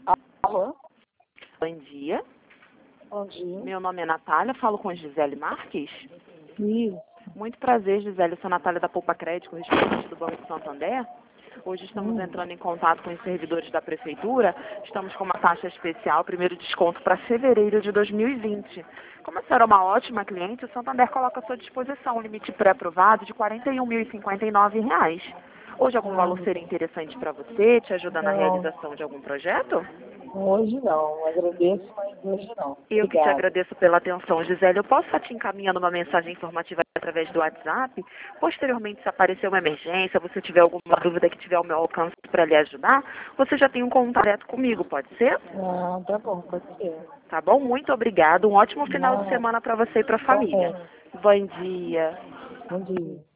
Alô? Bom dia. Bom dia. Meu nome é Natália, falo com Gisele Marques. Isso. Muito prazer, Gisele. Eu sou Natália da Poupa Crédito, correspondente do Banco de Santander. Hoje estamos entrando em contato com os servidores da Prefeitura. Estamos com uma taxa especial, primeiro desconto para fevereiro de 2020. Como a senhora é uma ótima cliente, o Santander coloca à sua disposição um limite pré-aprovado de R$ 41.059. Hoje algum valor seria interessante para você, te ajuda na Não, realização de algum projeto? hoje não. Agradeço, mas hoje não. Eu que te Obrigada. agradeço pela atenção, Gisele. Eu posso estar te encaminhando uma mensagem informativa através do WhatsApp? Posteriormente, se aparecer uma emergência, você tiver alguma dúvida que tiver ao meu alcance para lhe ajudar, você já tem um contato direto comigo, pode ser? Ah, tá bom, pode ser. Tá bom? Muito obrigada. Um ótimo final de Não, semana para você e para a família. igualmente. Bom dia. Bom dia.